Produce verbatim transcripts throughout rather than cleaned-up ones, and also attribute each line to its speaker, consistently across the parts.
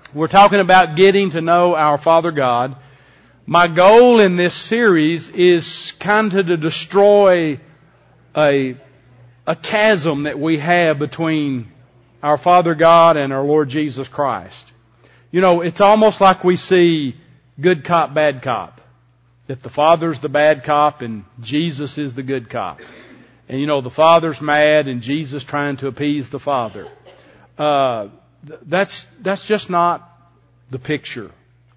Speaker 1: We're talking about getting to know our Father God. My goal in this series is kind of to destroy a, a chasm that we have between our Father God and our Lord Jesus Christ. You know, it's almost like we see good cop, bad cop. That the Father's the bad cop and Jesus is the good cop. And you know, the Father's mad and Jesus trying to appease the Father. Uh, that's, that's just not the picture.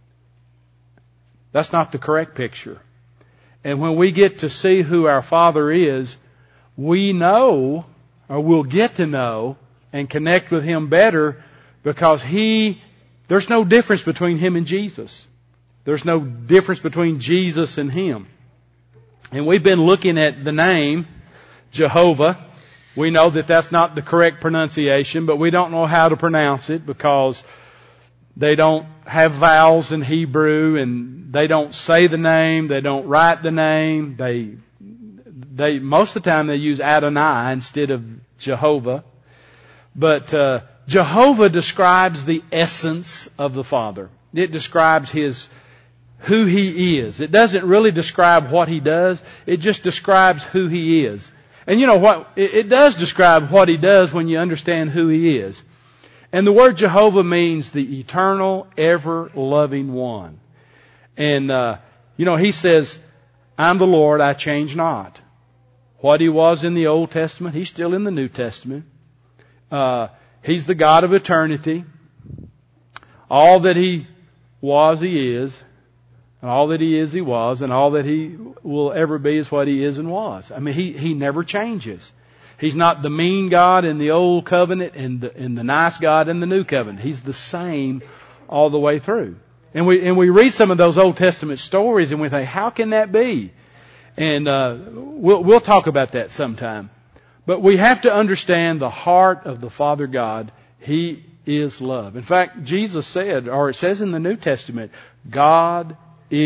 Speaker 1: That's not the correct picture. And when we get to see who our Father is, we know, or we'll get to know, and connect with Him better because He, there's no difference between Him and Jesus. There's no difference between Jesus and Him. And we've been looking at the name Jehovah. We know that that's not the correct pronunciation, but we don't know how to pronounce it because they don't have vowels in Hebrew and they don't say the name, they don't write the name. They, they, most of the time they use Adonai instead of Jehovah. But, uh, Jehovah describes the essence of the Father. It describes His, who He is. It doesn't really describe what He does. It just describes who He is. And you know what? It, it does describe what He does when you understand who He is. And the word Jehovah means the eternal, ever-loving one. And, uh, you know, He says, I'm the Lord, I change not. What He was in the Old Testament, He's still in the New Testament. Uh, He's the God of eternity. All that He was, He is. And all that He is, He was. And all that He will ever be is what He is and was. I mean, He, He never changes. He's not the mean God in the Old Covenant and the, and the nice God in the New Covenant. He's the same all the way through. And we, and we read some of those Old Testament stories and we think, how can that be? And, uh, we'll, we'll talk about that sometime. But we have to understand the heart of the Father God. He is love. In fact, Jesus said, or it says in the New Testament, God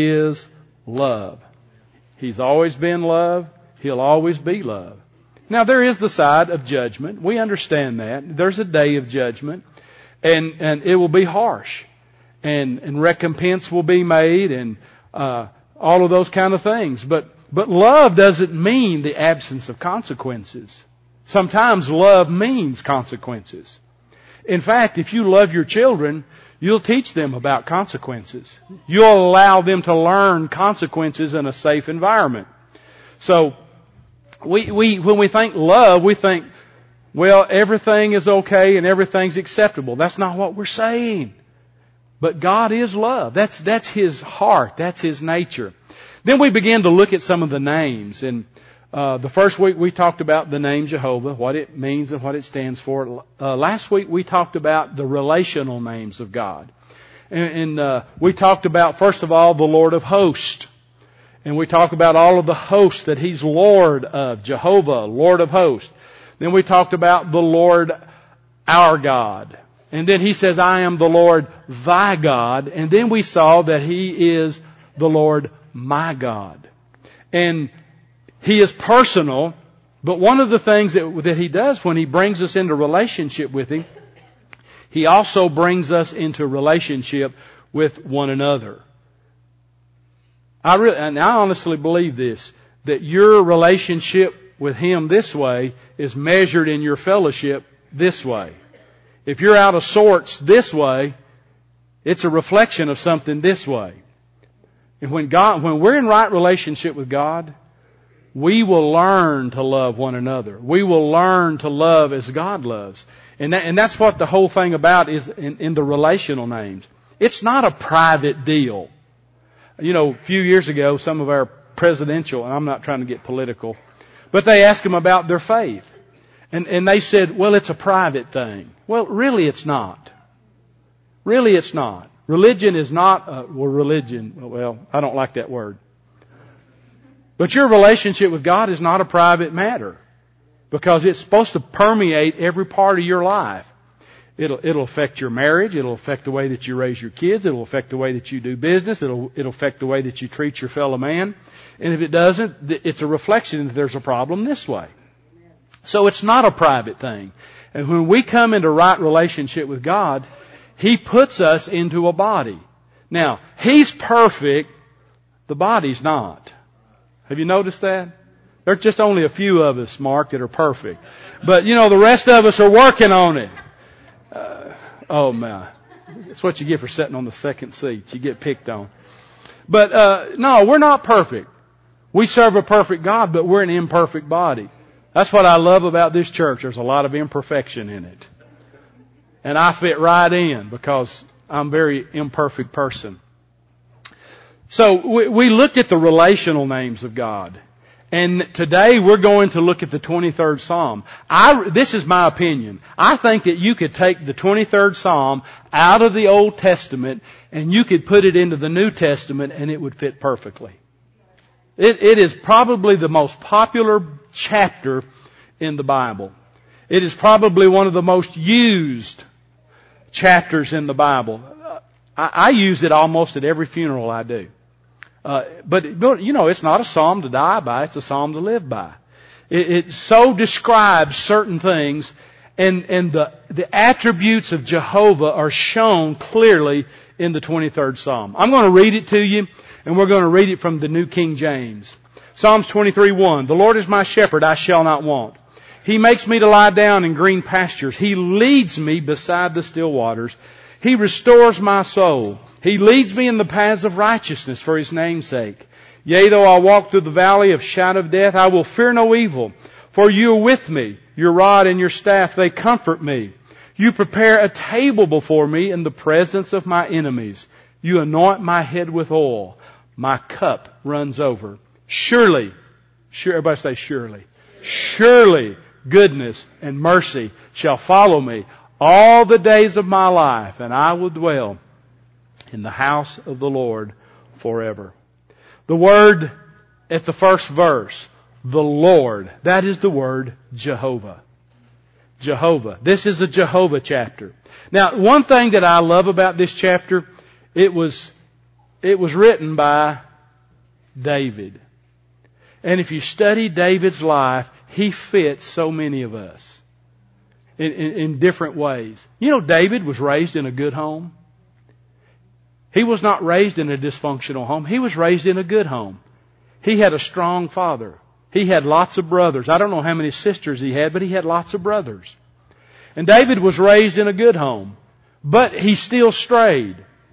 Speaker 1: is love. He's always been love. He'll always be love. Now there is the side of judgment. We understand that. There's a day of judgment. And, and it will be harsh. And, and recompense will be made and, uh, all of those kind of things. But, but love doesn't mean the absence of consequences. Sometimes love means consequences. In fact, if you love your children, you'll teach them about consequences. You'll allow them to learn consequences in a safe environment. So, we, we, when we think love, we think, well, everything is okay and everything's acceptable. That's not what we're saying. But God is love. That's, that's His heart. That's His nature. Then we begin to look at some of the names. And, uh, the first week we talked about the name Jehovah, what it means and what it stands for. Uh, last week we talked about the relational names of God. And, and uh, we talked about, first of all, the Lord of hosts. And we talk about all of the hosts that He's Lord of. Jehovah, Lord of hosts. Then we talked about the Lord, our God. And then He says, I am the Lord, thy God. And then we saw that He is the Lord, my God. And He is personal. But one of the things that, that He does when He brings us into relationship with Him, He also brings us into relationship with one another. I really, and I honestly believe this, that your relationship with Him this way is measured in your fellowship this way. If you're out of sorts this way, it's a reflection of something this way. And when God, when we're in right relationship with God, we will learn to love one another. We will learn to love as God loves. And that, and that's what the whole thing about is in, in the relational names. It's not a private deal. You know, a few years ago, some of our presidential, and I'm not trying to get political, but they asked them about their faith. And, and they said, well, it's a private thing. Well, really it's not. Really it's not. Religion is not, a, well, religion, well, I don't like that word. But your relationship with God is not a private matter because it's supposed to permeate every part of your life. It'll, it'll affect your marriage. It'll affect the way that you raise your kids. It'll affect the way that you do business. It'll, it'll affect the way that you treat your fellow man. And if it doesn't, it's a reflection that there's a problem this way. So it's not a private thing. And when we come into right relationship with God, He puts us into a body. Now, He's perfect. The body's not. Have you noticed that? There's just only a few of us, Mark, that are perfect. But, you know, the rest of us are working on it. Uh, oh, my. That's what you get for sitting on the second seat. You get picked on. But, uh, no, we're not perfect. We serve a perfect God, but we're an imperfect body. That's what I love about this church. There's a lot of imperfection in it. And I fit right in because I'm a very imperfect person. So we, we looked at the relational names of God. And today we're going to look at the twenty-third Psalm. I, this is my opinion. I think that you could take the twenty-third Psalm out of the Old Testament and you could put it into the New Testament and it would fit perfectly. It, it is probably the most popular chapter in the Bible. It is probably one of the most used chapters in the Bible. I, I use it almost at every funeral I do. Uh, but, you know, it's not a psalm to die by, it's a psalm to live by. It, it so describes certain things, and, and the, the attributes of Jehovah are shown clearly in the twenty-third Psalm. I'm going to read it to you, and we're going to read it from the New King James. Psalms twenty-three one. The Lord is my shepherd, I shall not want. He makes me to lie down in green pastures. He leads me beside the still waters. He restores my soul. He leads me in the paths of righteousness for His name's sake. Yea, though I walk through the valley of shadow of death, I will fear no evil. For you are with me. Your rod and your staff, they comfort me. You prepare a table before me in the presence of my enemies. You anoint my head with oil. My cup runs over. Surely, sure, everybody say surely. Surely goodness and mercy shall follow me all the days of my life, and I will dwell in the house of the Lord forever. The word at the first verse, the Lord, that is the word Jehovah. Jehovah. This is a Jehovah chapter. Now, one thing that I love about this chapter, it was, it was written by David. And if you study David's life, he fits so many of us in, in, in different ways. You know, David was raised in a good home. He was not raised in a dysfunctional home. He was raised in a good home. He had a strong father. He had lots of brothers. I don't know how many sisters he had, but he had lots of brothers. And David was raised in a good home, but he still strayed.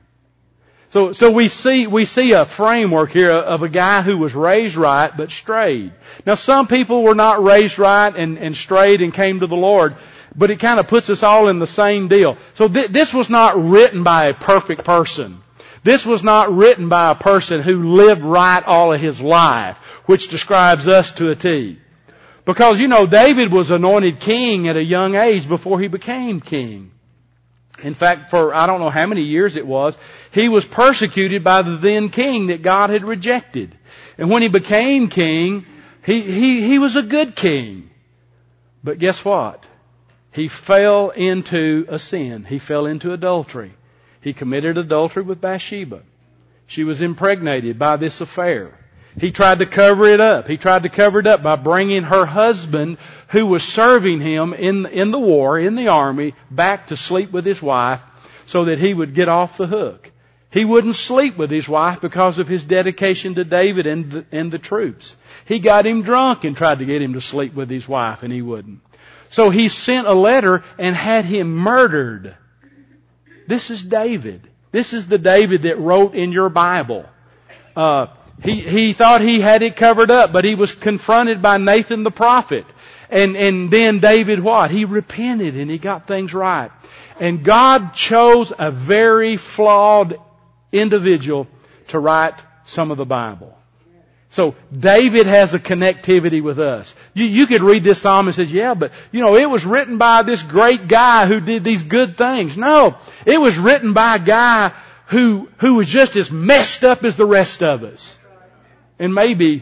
Speaker 1: So, so we see, we see a framework here of a guy who was raised right, but strayed. Now some people were not raised right and, and strayed and came to the Lord, but it kind of puts us all in the same deal. So th- this was not written by a perfect person. This was not written by a person who lived right all of his life, which describes us to a T. Because, you know, David was anointed king at a young age before he became king. In fact, for I don't know how many years it was, he was persecuted by the then king that God had rejected. And when he became king, he, he, he was a good king. But guess what? He fell into a sin. He fell into adultery. He committed adultery with Bathsheba. She was impregnated by this affair. He tried to cover it up. He tried to cover it up by bringing her husband, who was serving him in, in the war, in the army, back to sleep with his wife so that he would get off the hook. He wouldn't sleep with his wife because of his dedication to David and the, and the troops. He got him drunk and tried to get him to sleep with his wife, and he wouldn't. So he sent a letter and had him murdered. This is David. This is the David that wrote in your Bible. Uh, he, he thought he had it covered up, but he was confronted by Nathan the prophet. And, and then David what? He repented and he got things right. And God chose a very flawed individual to write some of the Bible. So David has a connectivity with us. You, you could read this psalm and say, yeah, but you know, it was written by this great guy who did these good things. No, it was written by a guy who, who was just as messed up as the rest of us. And maybe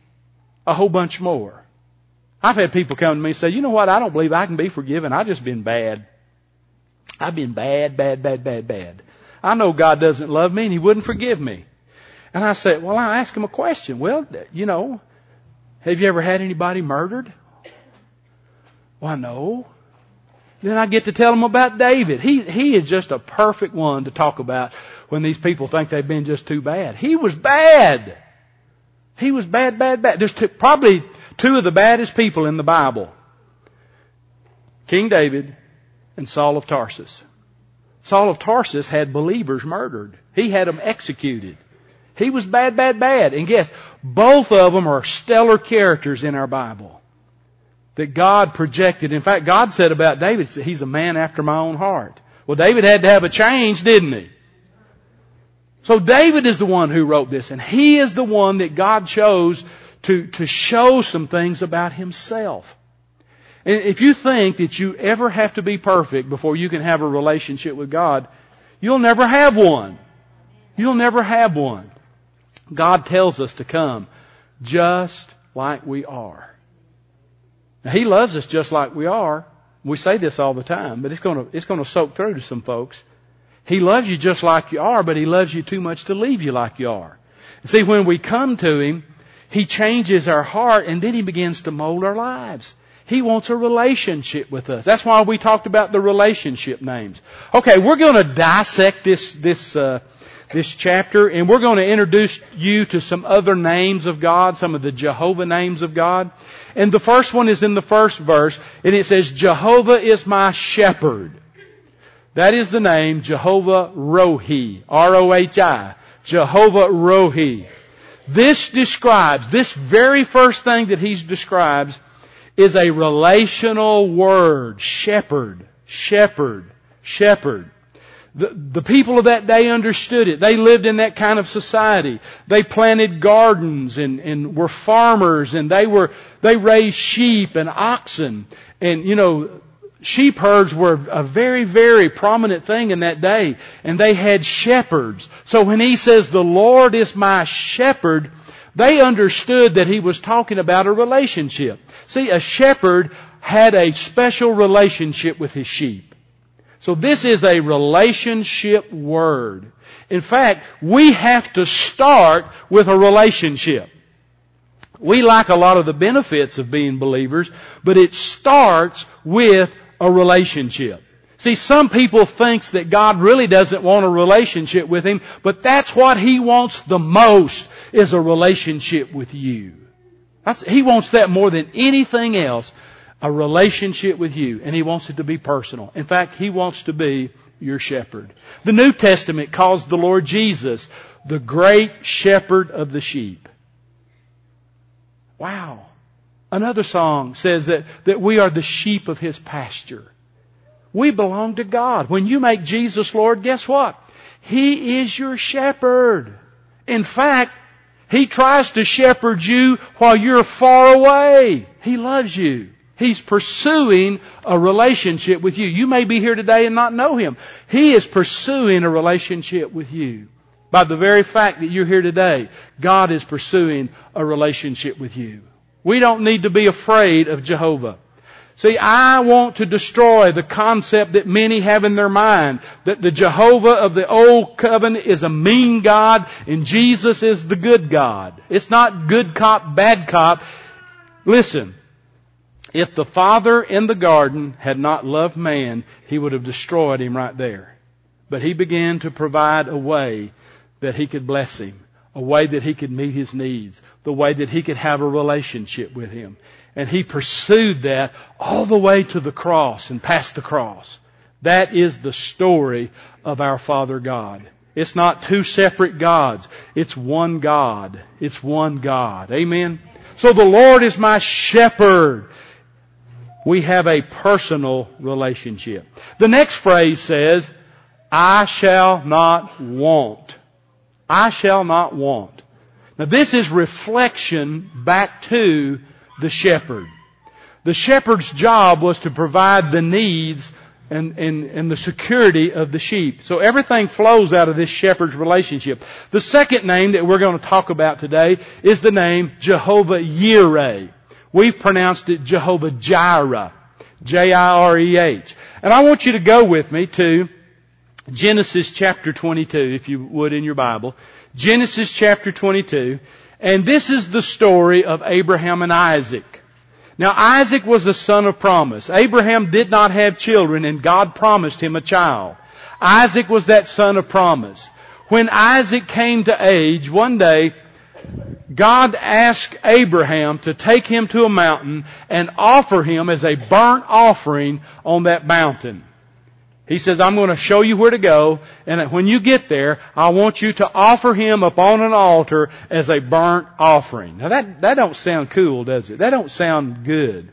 Speaker 1: a whole bunch more. I've had people come to me and say, you know what, I don't believe I can be forgiven. I've just been bad. I've been bad, bad, bad, bad, bad. I know God doesn't love me and He wouldn't forgive me. And I said, well, I asked him a question. Well, you know, have you ever had anybody murdered? Why, no. Then I get to tell them about David. He, he is just a perfect one to talk about when these people think they've been just too bad. He was bad. He was bad, bad, bad. There's two, probably two of the baddest people in the Bible. King David and Saul of Tarsus. Saul of Tarsus had believers murdered. He had them executed. He was bad, bad, bad. And guess, both of them are stellar characters in our Bible that God projected. In fact, God said about David, he's a man after my own heart. Well, David had to have a change, didn't he? So David is the one who wrote this, and he is the one that God chose to, to show some things about himself. And if you think that you ever have to be perfect before you can have a relationship with God, you'll never have one. You'll never have one. God tells us to come just like we are. Now, He loves us just like we are. We say this all the time, but it's going to, it's going to soak through to some folks. He loves you just like you are, but He loves you too much to leave you like you are. See, when we come to Him, He changes our heart, and then He begins to mold our lives. He wants a relationship with us. That's why we talked about the relationship names. Okay, we're going to dissect this, this, uh, this chapter, and we're going to introduce you to some other names of God, some of the Jehovah names of God. And the first one is in the first verse, and it says, Jehovah is my shepherd. That is the name Jehovah Rohi, R O H I, Jehovah Rohi. This describes, this very first thing that He describes is a relational word, shepherd, shepherd, shepherd. The, the people of that day understood it. They lived in that kind of society. They planted gardens and, and were farmers, and they were, they raised sheep and oxen. And, you know, sheep herds were a very, very prominent thing in that day. And they had shepherds. So when He says, the Lord is my shepherd, they understood that He was talking about a relationship. See, a shepherd had a special relationship with his sheep. So this is a relationship word. In fact, we have to start with a relationship. We like a lot of the benefits of being believers, but it starts with a relationship. See, some people think that God really doesn't want a relationship with Him, but that's what He wants the most, is a relationship with you. That's, He wants that more than anything else, a relationship with you. And He wants it to be personal. In fact, He wants to be your shepherd. The New Testament calls the Lord Jesus the great shepherd of the sheep. Wow. Another song says that, that we are the sheep of His pasture. We belong to God. When you make Jesus Lord, guess what? He is your shepherd. In fact, He tries to shepherd you while you're far away. He loves you. He's pursuing a relationship with you. You may be here today and not know Him. He is pursuing a relationship with you. By the very fact that you're here today, God is pursuing a relationship with you. We don't need to be afraid of Jehovah. See, I want to destroy the concept that many have in their mind, that the Jehovah of the Old Covenant is a mean God and Jesus is the good God. It's not good cop, bad cop. Listen, if the Father in the garden had not loved man, He would have destroyed him right there. But He began to provide a way that He could bless him, a way that he could meet his needs, the way that he could have a relationship with Him. And He pursued that all the way to the cross and past the cross. That is the story of our Father God. It's not two separate gods. It's one God. It's one God. Amen? So the Lord is my shepherd. We have a personal relationship. The next phrase says, I shall not want. I shall not want. Now this is reflection back to the shepherd. The shepherd's job was to provide the needs and, and, and the security of the sheep. So everything flows out of this shepherd's relationship. The second name that we're going to talk about today is the name Jehovah Yireh. We've pronounced it Jehovah Jireh. J I R E H. And I want you to go with me to Genesis chapter twenty-two, if you would, in your Bible. Genesis chapter twenty-two. And this is the story of Abraham and Isaac. Now Isaac was the son of promise. Abraham did not have children and God promised him a child. Isaac was that son of promise. When Isaac came to age, one day, God asked Abraham to take him to a mountain and offer him as a burnt offering on that mountain. He says, I'm going to show you where to go, and when you get there, I want you to offer him upon an altar as a burnt offering. Now that, that don't sound cool, does it? That don't sound good.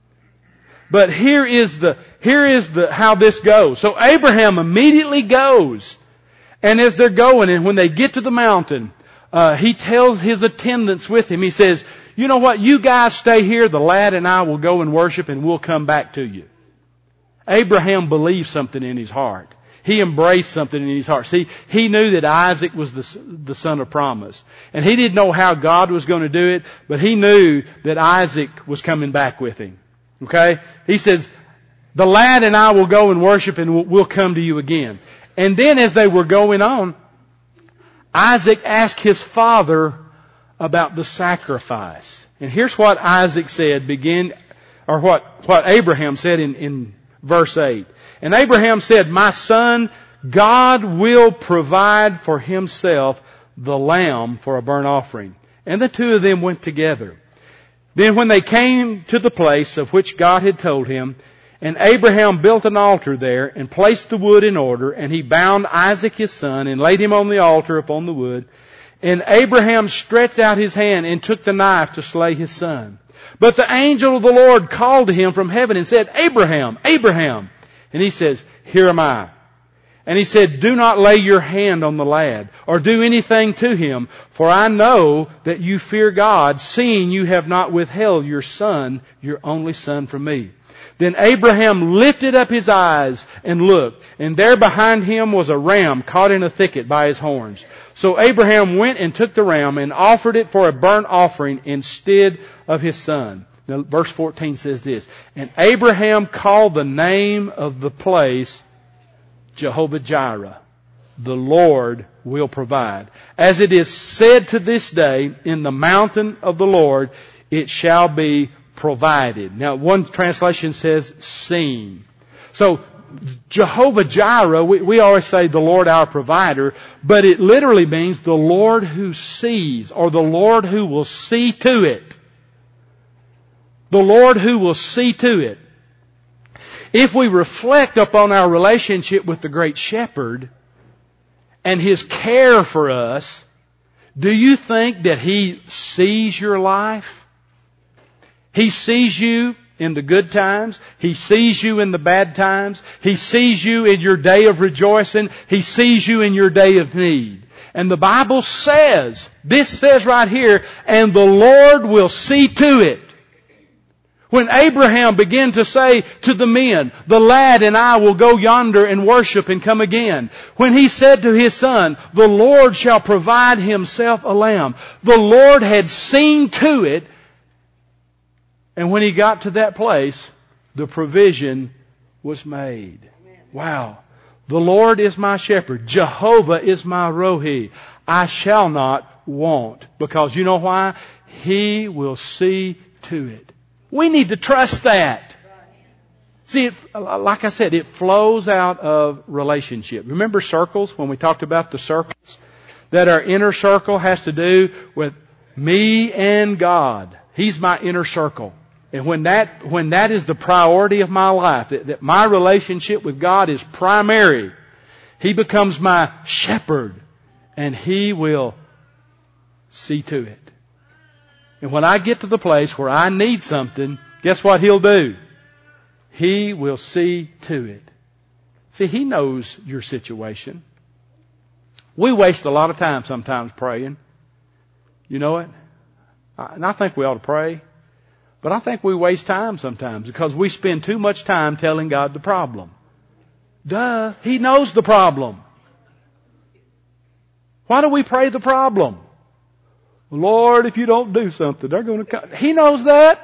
Speaker 1: But here is the, here is the, how this goes. So Abraham immediately goes, and as they're going, and when they get to the mountain, uh, he tells his attendants with him, he says, you know what, you guys stay here, the lad and I will go and worship and we'll come back to you. Abraham believed something in his heart. He embraced something in his heart. See, he knew that Isaac was the, the son of promise. And he didn't know how God was going to do it, but he knew that Isaac was coming back with him. Okay? He says, the lad and I will go and worship and we'll, we'll come to you again. And then as they were going on, Isaac asked his father about the sacrifice. And here's what Isaac said, begin, or what, what Abraham said in, in verse eight. And Abraham said, my son, God will provide for himself the lamb for a burnt offering. And the two of them went together. Then when they came to the place of which God had told him, and Abraham built an altar there and placed the wood in order, and he bound Isaac his son and laid him on the altar upon the wood. And Abraham stretched out his hand and took the knife to slay his son. But the angel of the Lord called to him from heaven and said, Abraham, Abraham. And he says, here am I. And he said, do not lay your hand on the lad or do anything to him, for I know that you fear God, seeing you have not withheld your son, your only son, from me. Then Abraham lifted up his eyes and looked, and there behind him was a ram caught in a thicket by his horns. So Abraham went and took the ram and offered it for a burnt offering instead of his son. Now verse fourteen says this, and Abraham called the name of the place Jehovah Jireh. The Lord will provide. As it is said to this day, in the mountain of the Lord it shall be provided. Now one translation says seen. So Jehovah Jireh, we, we always say the Lord our provider, but it literally means the Lord who sees, or the Lord who will see to it. The Lord who will see to it. If we reflect upon our relationship with the great shepherd and his care for us, do you think that he sees your life? He sees you in the good times. He sees you in the bad times. He sees you in your day of rejoicing. He sees you in your day of need. And the Bible says, this says right here, and the Lord will see to it. When Abraham began to say to the men, the lad and I will go yonder and worship and come again. When he said to his son, the Lord shall provide himself a lamb. The Lord had seen to it. And when he got to that place, the provision was made. Wow. The Lord is my shepherd. Jehovah is my rohi. I shall not want. Because you know why? He will see to it. We need to trust that. See, it, like I said, it flows out of relationship. Remember circles, when we talked about the circles? That our inner circle has to do with me and God. He's my inner circle. And when that, when that is the priority of my life, that, that my relationship with God is primary, He becomes my shepherd and He will see to it. And when I get to the place where I need something, guess what He'll do? He will see to it. See, He knows your situation. We waste a lot of time sometimes praying. You know it? And I think we ought to pray. But I think we waste time sometimes because we spend too much time telling God the problem. Duh, He knows the problem. Why do we pray the problem? Lord, if you don't do something, they're going to come. He knows that.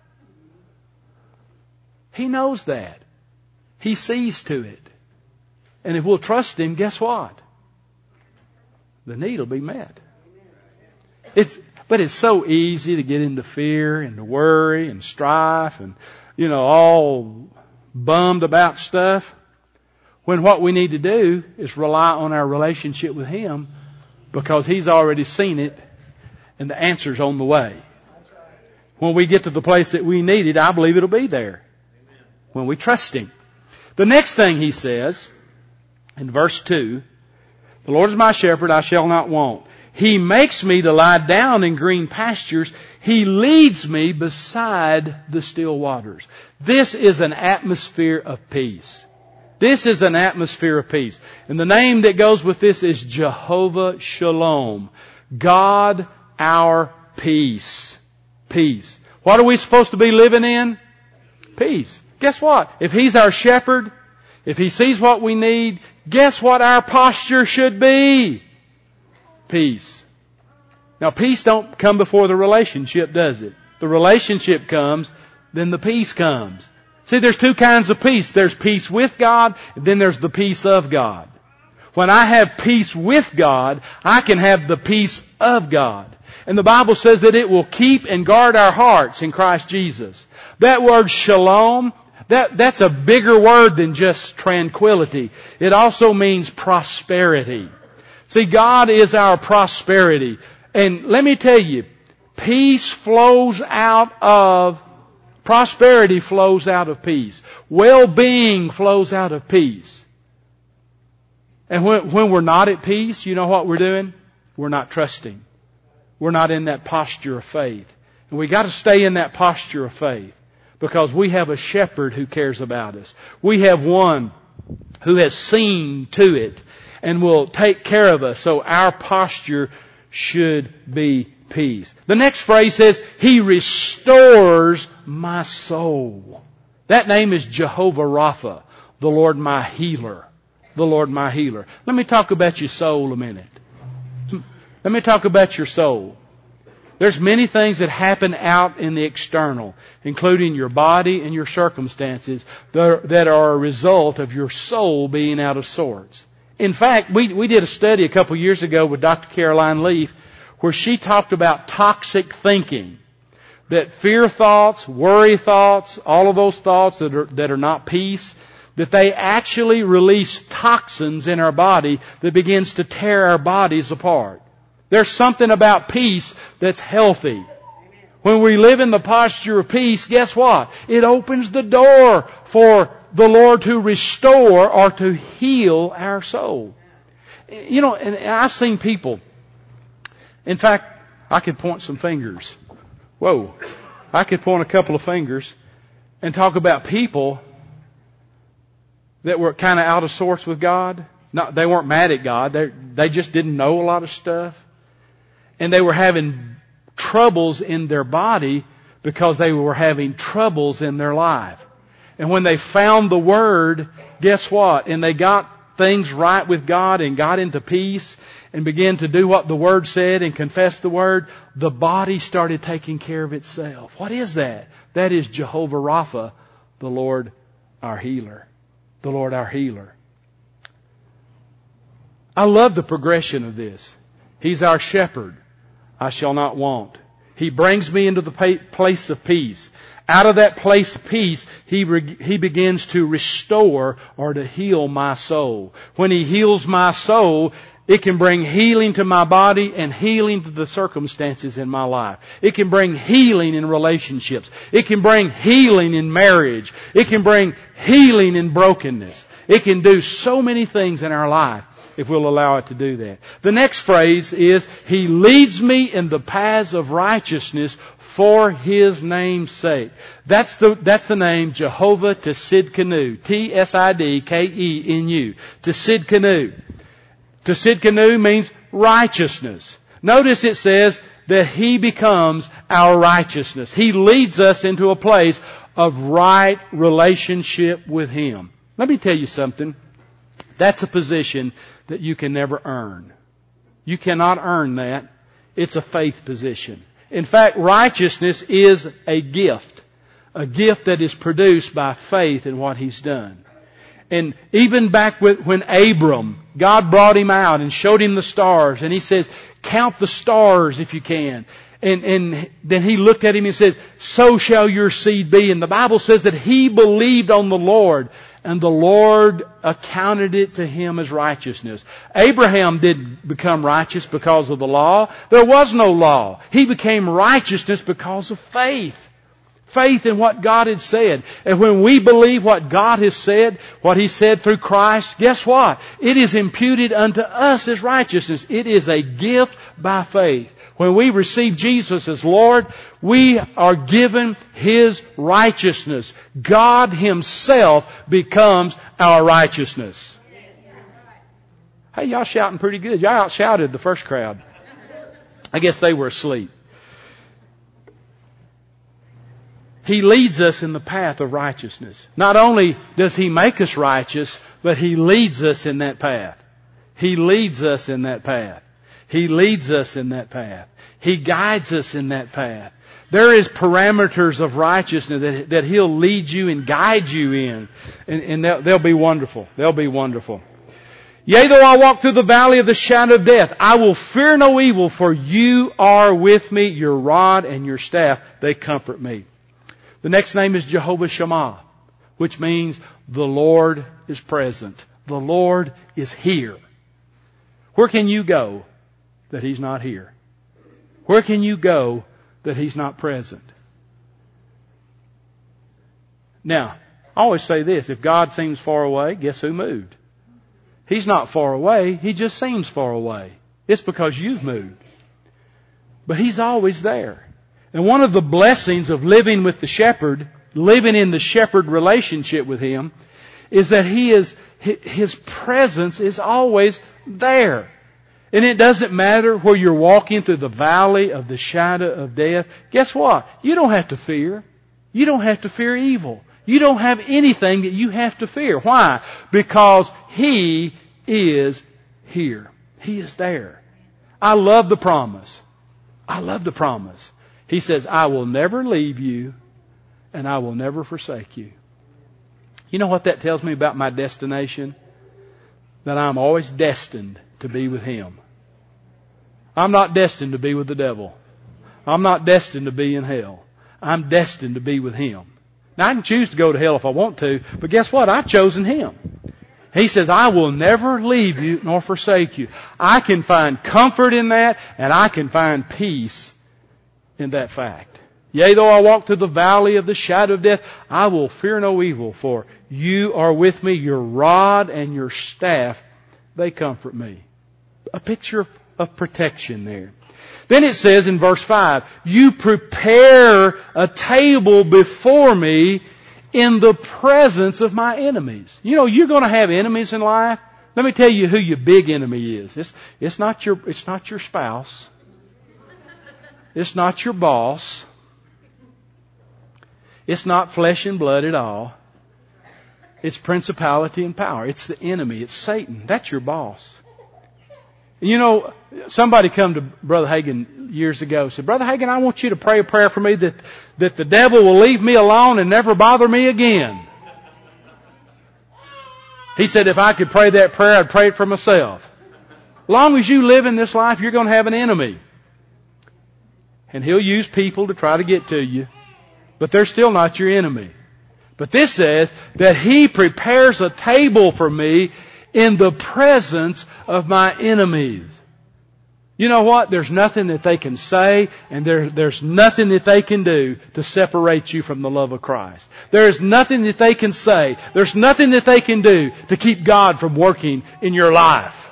Speaker 1: He knows that. He sees to it. And if we'll trust Him, guess what? The need will be met. It's, But it's so easy to get into fear and to worry and strife and, you know, all bummed about stuff. When what we need to do is rely on our relationship with Him, because He's already seen it and the answer's on the way. When we get to the place that we need it, I believe it'll be there. When we trust Him. The next thing He says in verse two, the Lord is my shepherd, I shall not want. He makes me to lie down in green pastures. He leads me beside the still waters. This is an atmosphere of peace. This is an atmosphere of peace. And the name that goes with this is Jehovah Shalom. God, our peace. Peace. What are we supposed to be living in? Peace. Guess what? If He's our shepherd, if He sees what we need, guess what our posture should be? Peace. Now, peace don't come before the relationship, does it? The relationship comes, then the peace comes. See, there's two kinds of peace. There's peace with God, and then there's the peace of God. When I have peace with God, I can have the peace of God. And the Bible says that it will keep and guard our hearts in Christ Jesus. That word shalom, that, that's a bigger word than just tranquility. It also means prosperity. See, God is our prosperity. And let me tell you, peace flows out of, prosperity flows out of peace. Well-being flows out of peace. And when, when we're not at peace, you know what we're doing? We're not trusting. We're not in that posture of faith. And we got to stay in that posture of faith, because we have a shepherd who cares about us. We have one who has seen to it and will take care of us. So our posture should be peace. The next phrase says, He restores my soul. That name is Jehovah Rapha, the Lord my healer. The Lord my healer. Let me talk about your soul a minute. Let me talk about your soul. There's many things that happen out in the external, including your body and your circumstances, that are a result of your soul being out of sorts. In fact, we, we did a study a couple years ago with Doctor Caroline Leaf where she talked about toxic thinking. That fear thoughts, worry thoughts, all of those thoughts that are, that are not peace, that they actually release toxins in our body that begins to tear our bodies apart. There's something about peace that's healthy. When we live in the posture of peace, guess what? It opens the door for the Lord to restore or to heal our soul. You know, and I've seen people. In fact, I could point some fingers. Whoa. I could point a couple of fingers and talk about people that were kind of out of sorts with God. Not, they weren't mad at God. They, they just didn't know a lot of stuff. And they were having troubles in their body because they were having troubles in their life. And when they found the Word, guess what? And they got things right with God and got into peace and began to do what the Word said and confess the Word, the body started taking care of itself. What is that? That is Jehovah Rapha, the Lord our healer. The Lord our healer. I love the progression of this. He's our shepherd. I shall not want. He brings me into the place of peace. Out of that place of peace, He re- He begins to restore or to heal my soul. When He heals my soul, it can bring healing to my body and healing to the circumstances in my life. It can bring healing in relationships. It can bring healing in marriage. It can bring healing in brokenness. It can do so many things in our life if we'll allow it to do that. The next phrase is, He leads me in the paths of righteousness for His name's sake. That's the, that's the name Jehovah Tsidkenu. T S I D K E N U. Tsidkenu. Tsidkenu means righteousness. Notice it says that He becomes our righteousness. He leads us into a place of right relationship with Him. Let me tell you something. That's a position that you can never earn. You cannot earn that. It's a faith position. In fact, righteousness is a gift. A gift that is produced by faith in what He's done. And even back with, when Abram, God brought him out and showed him the stars. And He says, count the stars if you can. And, and then he looked at him and said, so shall your seed be. And the Bible says that he believed on the Lord, and the Lord accounted it to him as righteousness. Abraham didn't become righteous because of the law. There was no law. He became righteousness because of faith. Faith in what God had said. And when we believe what God has said, what He said through Christ, guess what? It is imputed unto us as righteousness. It is a gift by faith. When we receive Jesus as Lord, we are given His righteousness. God Himself becomes our righteousness. Hey, y'all shouting pretty good. Y'all out-shouted the first crowd. I guess they were asleep. He leads us in the path of righteousness. Not only does He make us righteous, but He leads us in that path. He leads us in that path. He leads us in that path. He guides us in that path. There is parameters of righteousness that, that He'll lead you and guide you in. And, and they'll, they'll be wonderful. They'll be wonderful. Yea, though I walk through the valley of the shadow of death, I will fear no evil, for You are with me. Your rod and Your staff, they comfort me. The next name is Jehovah Shammah, which means the Lord is present. The Lord is here. Where can you go that He's not here? Where can you go that He's not present? Now, I always say this, if God seems far away, guess who moved? He's not far away, He just seems far away. It's because you've moved. But He's always there. And one of the blessings of living with the shepherd, living in the shepherd relationship with Him, is that He is, His presence is always there. And it doesn't matter where you're walking through the valley of the shadow of death. Guess what? You don't have to fear. You don't have to fear evil. You don't have anything that you have to fear. Why? Because He is here. He is there. I love the promise. I love the promise. He says, I will never leave you and I will never forsake you. You know what that tells me about my destination? That I'm always destined to be with Him. I'm not destined to be with the devil. I'm not destined to be in hell. I'm destined to be with Him. Now I can choose to go to hell if I want to, but guess what? I've chosen Him. He says, I will never leave you nor forsake you. I can find comfort in that, and I can find peace in that fact. Yea, though I walk through the valley of the shadow of death, I will fear no evil, for You are with me. Your rod and Your staff, they comfort me. A picture of, of protection there. Then it says in verse five, You prepare a table before me in the presence of my enemies. You know, you're going to have enemies in life. Let me tell you who your big enemy is. It's, it's not your, it's not your spouse. It's not your boss. It's not flesh and blood at all. It's principality and power. It's the enemy. It's Satan. That's your boss. You know, somebody come to Brother Hagin years ago and said, Brother Hagin, I want you to pray a prayer for me that, that the devil will leave me alone and never bother me again. He said if I could pray that prayer, I'd pray it for myself. As long as you live in this life, you're going to have an enemy. And he'll use people to try to get to you. But they're still not your enemy. But this says that He prepares a table for me in the presence of my enemies. You know what? There's nothing that they can say, and there, there's nothing that they can do to separate you from the love of Christ. There is nothing that they can say. There's nothing that they can do to keep God from working in your life.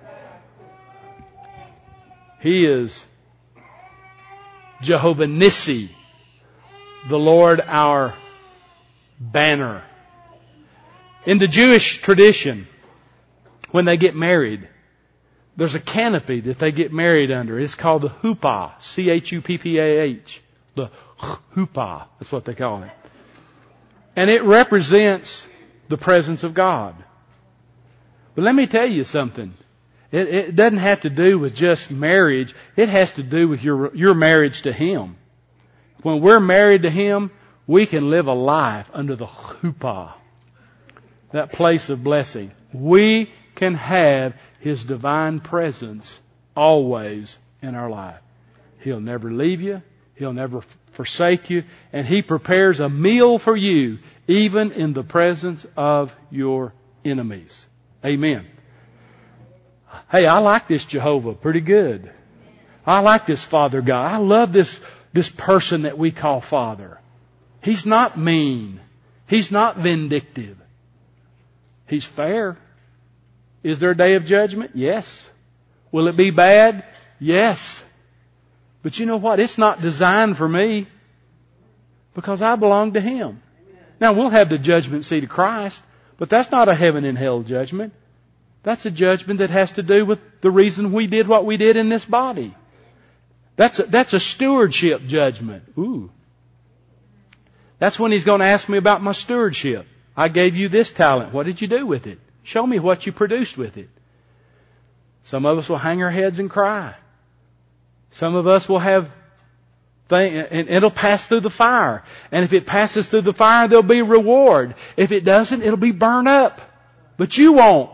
Speaker 1: He is Jehovah Nissi, the Lord our banner. In the Jewish tradition, when they get married, there's a canopy that they get married under. It's called the chuppah, C H U P P A H. The chuppah, that's what they call it. And it represents the presence of God. But let me tell you something. It, it doesn't have to do with just marriage. It has to do with your, your marriage to Him. When we're married to Him, we can live a life under the chuppah, that place of blessing. We can have His divine presence always in our life. He'll never leave you. He'll never f- forsake you. And He prepares a meal for you, even in the presence of your enemies. Amen. Hey, I like this Jehovah pretty good. I like this Father God. I love this, this person that we call Father. He's not mean. He's not vindictive. He's fair. Is there a day of judgment? Yes. Will it be bad? Yes. But you know what? It's not designed for me because I belong to Him. Now, we'll have the judgment seat of Christ, but that's not a heaven and hell judgment. That's a judgment that has to do with the reason we did what we did in this body. That's a, that's a stewardship judgment. Ooh. That's when He's going to ask me about my stewardship. I gave you this talent. What did you do with it? Show me what you produced with it. Some of us will hang our heads and cry. Some of us will have things, and it'll pass through the fire. And if it passes through the fire, there'll be reward. If it doesn't, it'll be burned up. But you won't.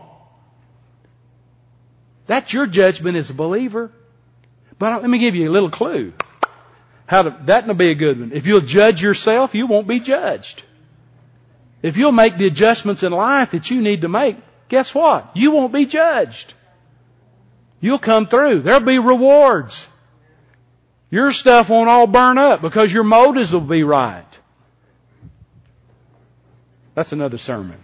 Speaker 1: That's your judgment as a believer. But let me give you a little clue. How to, that'll be a good one. If you'll judge yourself, you won't be judged. If you'll make the adjustments in life that you need to make, guess what? You won't be judged. You'll come through. There'll be rewards. Your stuff won't all burn up because your motives will be right. That's another sermon.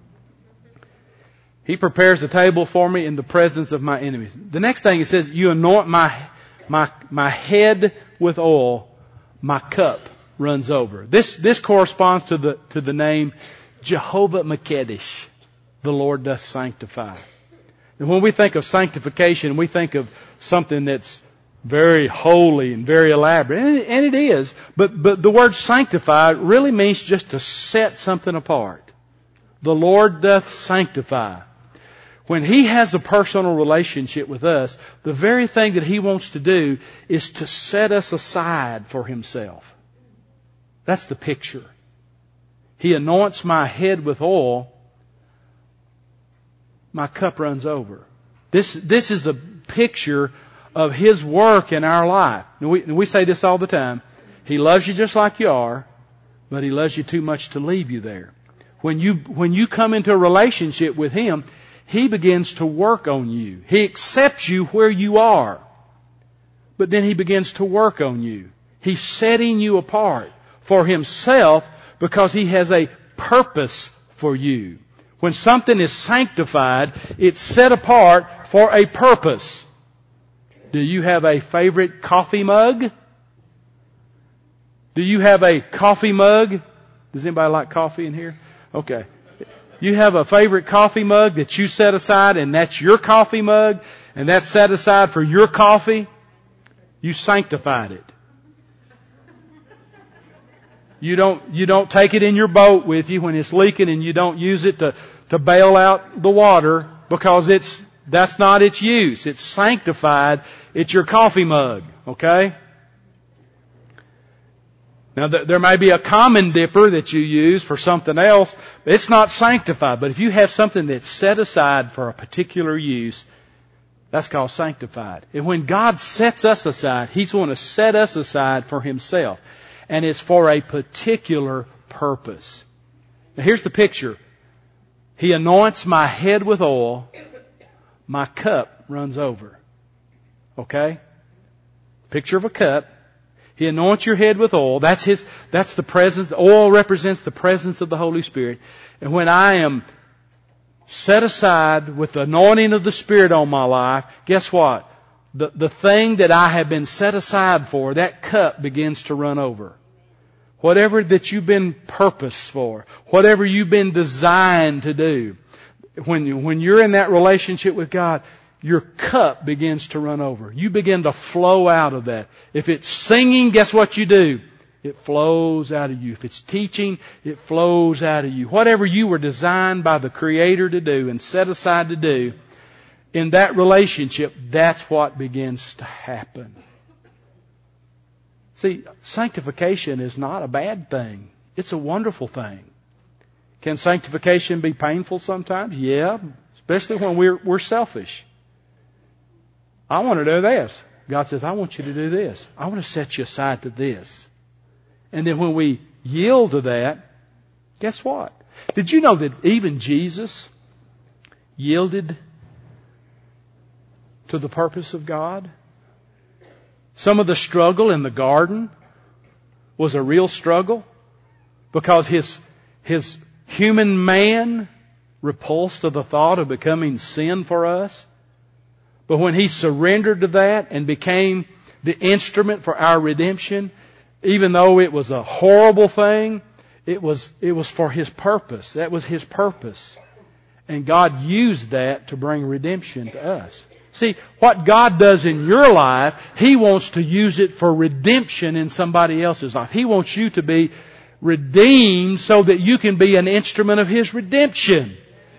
Speaker 1: He prepares a table for me in the presence of my enemies. The next thing it says, you anoint my, my, my head with oil, my cup runs over. This, this corresponds to the, to the name Jehovah Makedesh. The Lord doth sanctify. And when we think of sanctification, we think of something that's very holy and very elaborate. And it, and it is. But, but the word sanctify really means just to set something apart. The Lord doth sanctify. When He has a personal relationship with us, the very thing that He wants to do is to set us aside for Himself. That's the picture. He anoints my head with oil. My cup runs over. This, this is a picture of His work in our life. And we, and we say this all the time. He loves you just like you are, but He loves you too much to leave you there. When you, when you come into a relationship with Him, He begins to work on you. He accepts you where you are. But then He begins to work on you. He's setting you apart for Himself because He has a purpose for you. When something is sanctified, it's set apart for a purpose. Do you have a favorite coffee mug? Do you have a coffee mug? Does anybody like coffee in here? Okay. You have a favorite coffee mug that you set aside and that's your coffee mug and that's set aside for your coffee. You sanctified it. You don't, you don't take it in your boat with you when it's leaking and you don't use it to, to bail out the water because it's, that's not its use. It's sanctified. It's your coffee mug. Okay? Now there may be a common dipper that you use for something else. It's not sanctified. But if you have something that's set aside for a particular use, that's called sanctified. And when God sets us aside, He's going to set us aside for Himself. And it's for a particular purpose. Now here's the picture. He anoints my head with oil. My cup runs over. Okay? Picture of a cup. He anoints your head with oil. That's His, that's the presence. The oil represents the presence of the Holy Spirit. And when I am set aside with the anointing of the Spirit on my life, guess what? The, the thing that I have been set aside for, that cup begins to run over. Whatever that you've been purposed for, whatever you've been designed to do, when, you, when you're in that relationship with God, your cup begins to run over. You begin to flow out of that. If it's singing, guess what you do? It flows out of you. If it's teaching, it flows out of you. Whatever you were designed by the Creator to do and set aside to do, in that relationship, that's what begins to happen. See, sanctification is not a bad thing. It's a wonderful thing. Can sanctification be painful sometimes? Yeah, especially when we're, we're selfish. I want to do this. God says, I want you to do this. I want to set you aside to this. And then when we yield to that, guess what? Did you know that even Jesus yielded to the purpose of God? Some of the struggle in the garden was a real struggle because his, his human man repulsed to the thought of becoming sin for us. But when He surrendered to that and became the instrument for our redemption, even though it was a horrible thing, it was, it was for His purpose. That was His purpose. And God used that to bring redemption to us. See, what God does in your life, He wants to use it for redemption in somebody else's life. He wants you to be redeemed so that you can be an instrument of His redemption.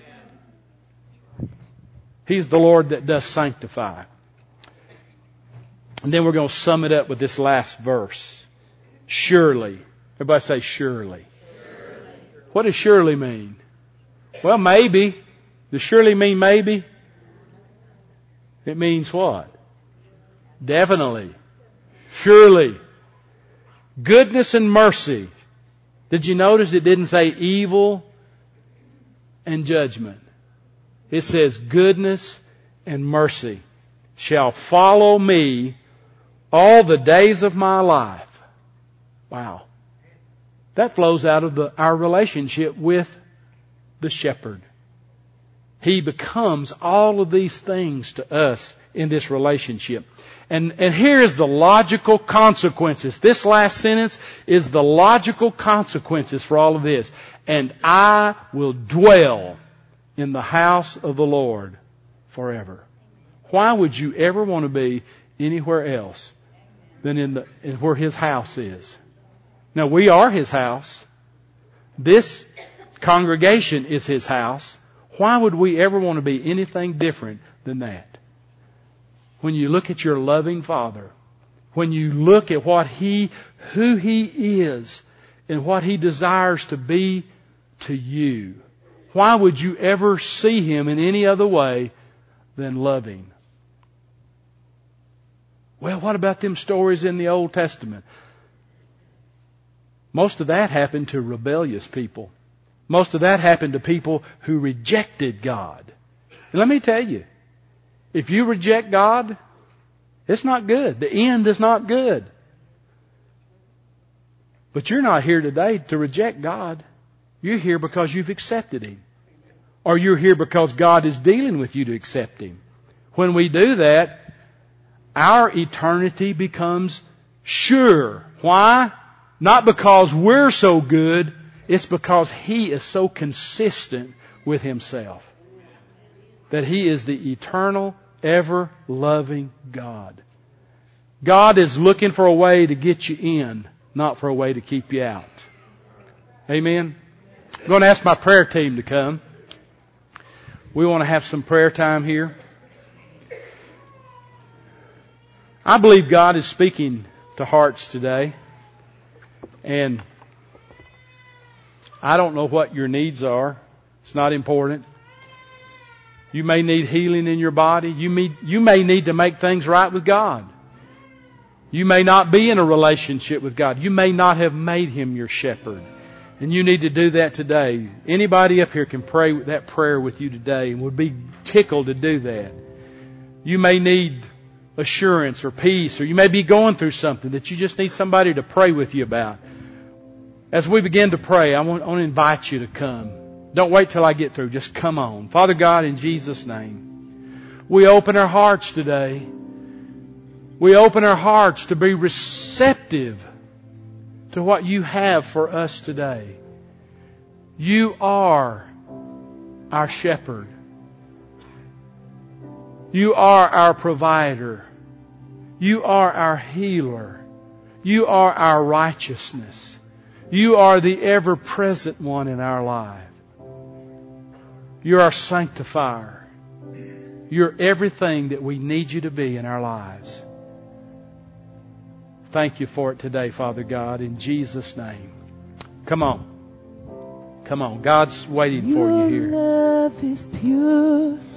Speaker 1: He's the Lord that does sanctify. And then we're going to sum it up with this last verse. Surely. Everybody say surely. Surely. What does surely mean? Well, maybe. Does surely mean maybe? It means what? Definitely. Surely. Goodness and mercy. Did you notice it didn't say evil and judgment? It says goodness and mercy shall follow me all the days of my life. Wow. That flows out of the, our relationship with the shepherd. He becomes all of these things to us in this relationship. And, and here is the logical consequences. This last sentence is the logical consequences for all of this. And I will dwell in the house of the Lord forever. Why would you ever want to be anywhere else than in the in where His house is? Now, we are His house. This congregation is His house. Why would we ever want to be anything different than that? When you look at your loving Father, when you look at what He, who He is, and what He desires to be to you, why would you ever see Him in any other way than loving? Well, what about them stories in the Old Testament? Most of that happened to rebellious people. Most of that happened to people who rejected God. And let me tell you, if you reject God, it's not good. The end is not good. But you're not here today to reject God. You're here because you've accepted Him. Or you're here because God is dealing with you to accept Him. When we do that, our eternity becomes sure. Why? Not because we're so good. It's because He is so consistent with Himself. That He is the eternal, ever-loving God. God is looking for a way to get you in, not for a way to keep you out. Amen? I'm going to ask my prayer team to come. We want to have some prayer time here. I believe God is speaking to hearts today. And I don't know what your needs are. It's not important. You may need healing in your body. You may, you may need to make things right with God. You may not be in a relationship with God. You may not have made Him your shepherd. And you need to do that today. Anybody up here can pray that prayer with you today and would be tickled to do that. You may need assurance or peace, or you may be going through something that you just need somebody to pray with you about. As we begin to pray, I want, I want to invite you to come. Don't wait till I get through. Just come on. Father God, in Jesus' name, we open our hearts today. We open our hearts to be receptive to what You have for us today. You are our shepherd. You are our provider. You are our healer. You are our righteousness. You are the ever-present one in our life. You're our sanctifier. You're everything that we need You to be in our lives. Thank You for it today, Father God, in Jesus' name. Come on. Come on. God's waiting for you here.
Speaker 2: Your love is pure.